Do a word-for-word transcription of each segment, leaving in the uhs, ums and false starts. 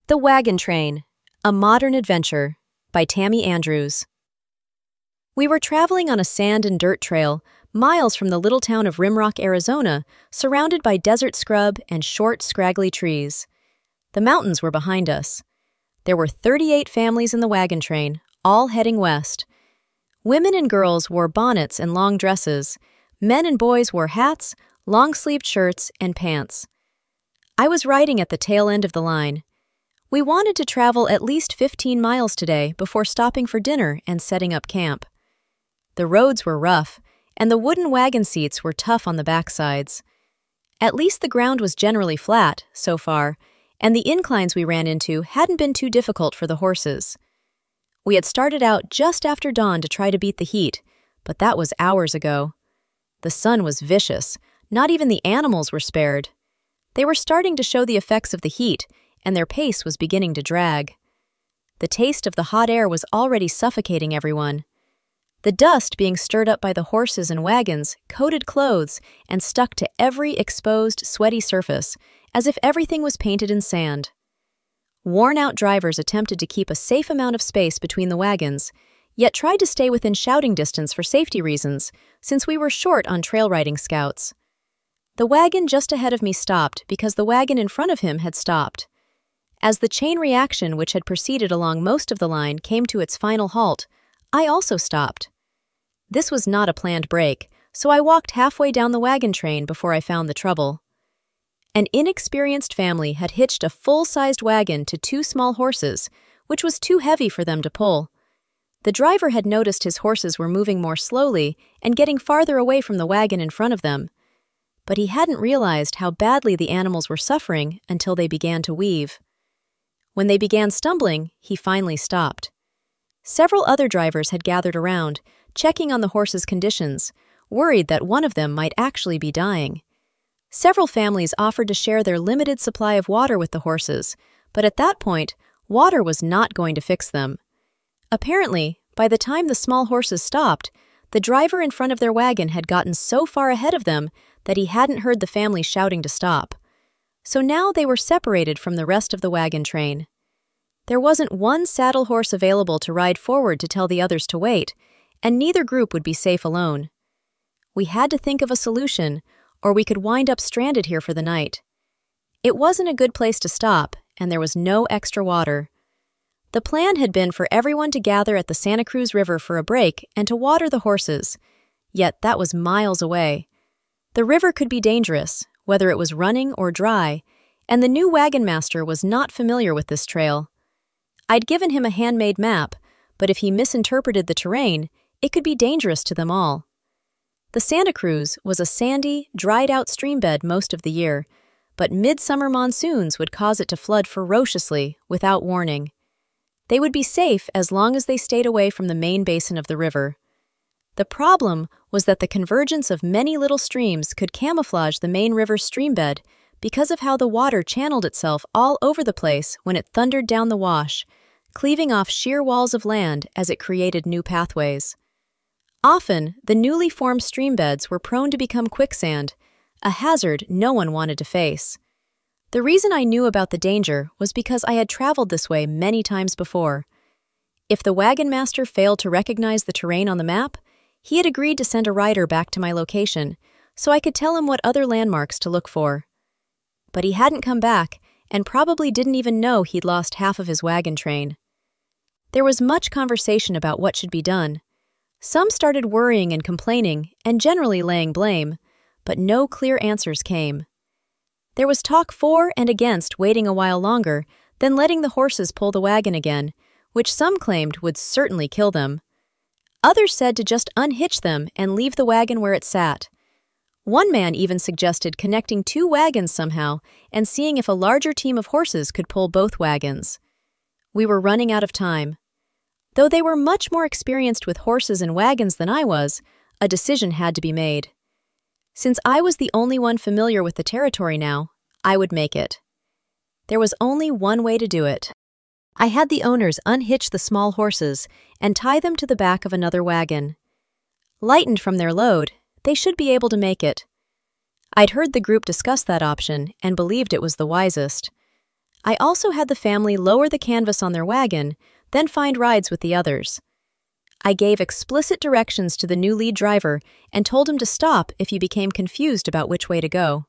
The Wagon Train, A Modern Adventure by Tammy Andrews. We were traveling on a sand and dirt trail, miles from the little town of Rimrock, Arizona, surrounded by desert scrub and short, scraggly trees. The mountains were behind us. There were thirty-eight families in the wagon train, all heading west. Women and girls wore bonnets and long dresses. Men and boys wore hats, long-sleeved shirts, and pants. I was riding at the tail end of the line. We wanted to travel at least fifteen miles today before stopping for dinner and setting up camp. The roads were rough, and the wooden wagon seats were tough on the backsides. At least the ground was generally flat, so far, and the inclines we ran into hadn't been too difficult for the horses. We had started out just after dawn to try to beat the heat, but that was hours ago. The sun was vicious. Not even the animals were spared. They were starting to show the effects of the heat, and their pace was beginning to drag. The taste of the hot air was already suffocating everyone. The dust being stirred up by the horses and wagons coated clothes and stuck to every exposed, sweaty surface, as if everything was painted in sand. Worn-out drivers attempted to keep a safe amount of space between the wagons, yet tried to stay within shouting distance for safety reasons, since we were short on trail riding scouts. The wagon just ahead of me stopped because the wagon in front of him had stopped. As the chain reaction which had proceeded along most of the line came to its final halt, I also stopped. This was not a planned break, so I walked halfway down the wagon train before I found the trouble. An inexperienced family had hitched a full-sized wagon to two small horses, which was too heavy for them to pull. The driver had noticed his horses were moving more slowly and getting farther away from the wagon in front of them, but he hadn't realized how badly the animals were suffering until they began to weave. When they began stumbling, he finally stopped. Several other drivers had gathered around, checking on the horses' conditions, worried that one of them might actually be dying. Several families offered to share their limited supply of water with the horses, but at that point, water was not going to fix them. Apparently, by the time the small horses stopped, the driver in front of their wagon had gotten so far ahead of them that he hadn't heard the family shouting to stop. So now they were separated from the rest of the wagon train. There wasn't one saddle horse available to ride forward to tell the others to wait, and neither group would be safe alone. We had to think of a solution, or we could wind up stranded here for the night. It wasn't a good place to stop, and there was no extra water. The plan had been for everyone to gather at the Santa Cruz River for a break and to water the horses, yet that was miles away. The river could be dangerous, whether it was running or dry, and the new wagon master was not familiar with this trail. I'd given him a handmade map, but if he misinterpreted the terrain, it could be dangerous to them all. The Santa Cruz was a sandy, dried-out streambed most of the year, but midsummer monsoons would cause it to flood ferociously without warning. They would be safe as long as they stayed away from the main basin of the river. The problem was that the convergence of many little streams could camouflage the main river's streambed because of how the water channeled itself all over the place when it thundered down the wash, cleaving off sheer walls of land as it created new pathways. Often, the newly formed streambeds were prone to become quicksand, a hazard no one wanted to face. The reason I knew about the danger was because I had traveled this way many times before. If the wagon master failed to recognize the terrain on the map, he had agreed to send a rider back to my location, so I could tell him what other landmarks to look for. But he hadn't come back, and probably didn't even know he'd lost half of his wagon train. There was much conversation about what should be done. Some started worrying and complaining, and generally laying blame, but no clear answers came. There was talk for and against waiting a while longer, then letting the horses pull the wagon again, which some claimed would certainly kill them. Others said to just unhitch them and leave the wagon where it sat. One man even suggested connecting two wagons somehow and seeing if a larger team of horses could pull both wagons. We were running out of time. Though they were much more experienced with horses and wagons than I was, a decision had to be made. Since I was the only one familiar with the territory now, I would make it. There was only one way to do it. I had the owners unhitch the small horses and tie them to the back of another wagon. Lightened from their load, they should be able to make it. I'd heard the group discuss that option and believed it was the wisest. I also had the family lower the canvas on their wagon, then find rides with the others. I gave explicit directions to the new lead driver and told him to stop if he became confused about which way to go.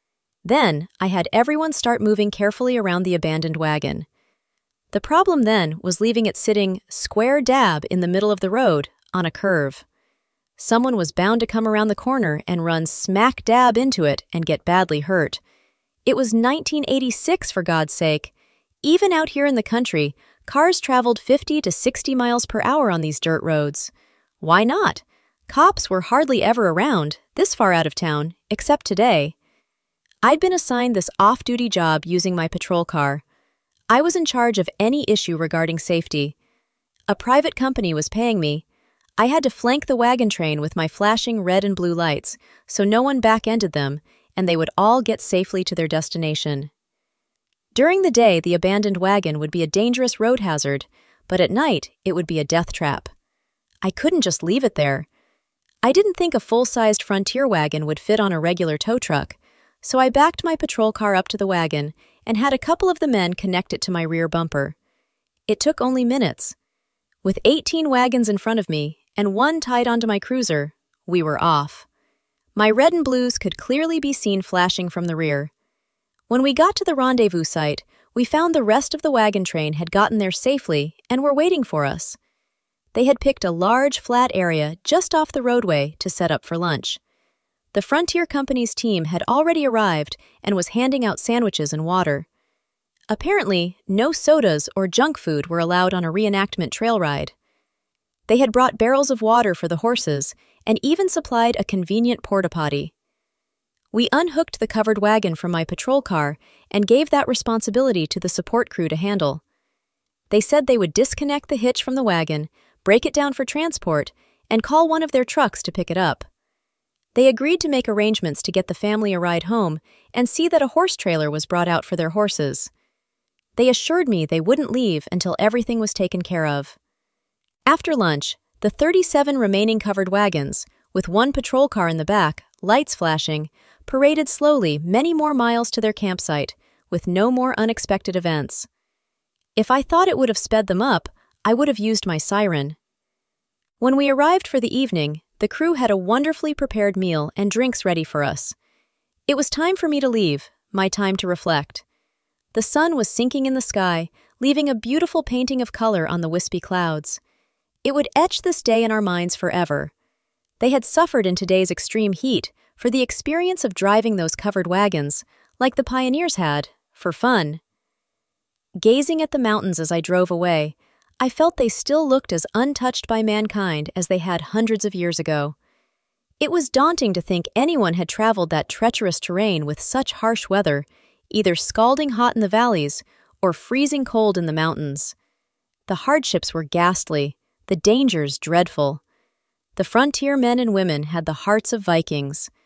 Then, I had everyone start moving carefully around the abandoned wagon. The problem then was leaving it sitting square dab in the middle of the road on a curve. Someone was bound to come around the corner and run smack dab into it and get badly hurt. It was nineteen eighty-six, for God's sake. Even out here in the country, cars traveled fifty to sixty miles per hour on these dirt roads. Why not? Cops were hardly ever around, this far out of town, except today. I'd been assigned this off-duty job using my patrol car. I was in charge of any issue regarding safety. A private company was paying me. I had to flank the wagon train with my flashing red and blue lights, so no one back-ended them, and they would all get safely to their destination. During the day, the abandoned wagon would be a dangerous road hazard, but at night, it would be a death trap. I couldn't just leave it there. I didn't think a full-sized Frontier wagon would fit on a regular tow truck, so I backed my patrol car up to the wagon and had a couple of the men connect it to my rear bumper. It took only minutes. With eighteen wagons in front of me and one tied onto my cruiser, we were off. My red and blues could clearly be seen flashing from the rear. When we got to the rendezvous site, we found the rest of the wagon train had gotten there safely and were waiting for us. They had picked a large, flat area just off the roadway to set up for lunch. The Frontier Company's team had already arrived and was handing out sandwiches and water. Apparently, no sodas or junk food were allowed on a reenactment trail ride. They had brought barrels of water for the horses and even supplied a convenient porta-potty. We unhooked the covered wagon from my patrol car and gave that responsibility to the support crew to handle. They said they would disconnect the hitch from the wagon, break it down for transport, and call one of their trucks to pick it up. They agreed to make arrangements to get the family a ride home and see that a horse trailer was brought out for their horses. They assured me they wouldn't leave until everything was taken care of. After lunch, the thirty-seven remaining covered wagons, with one patrol car in the back, lights flashing, paraded slowly many more miles to their campsite, with no more unexpected events. If I thought it would have sped them up, I would have used my siren. When we arrived for the evening, the crew had a wonderfully prepared meal and drinks ready for us. It was time for me to leave, my time to reflect. The sun was sinking in the sky, leaving a beautiful painting of color on the wispy clouds. It would etch this day in our minds forever. They had suffered in today's extreme heat for the experience of driving those covered wagons, like the pioneers had, for fun. Gazing at the mountains as I drove away, I felt they still looked as untouched by mankind as they had hundreds of years ago. It was daunting to think anyone had traveled that treacherous terrain with such harsh weather, either scalding hot in the valleys or freezing cold in the mountains. The hardships were ghastly, the dangers dreadful. The frontier men and women had the hearts of Vikings.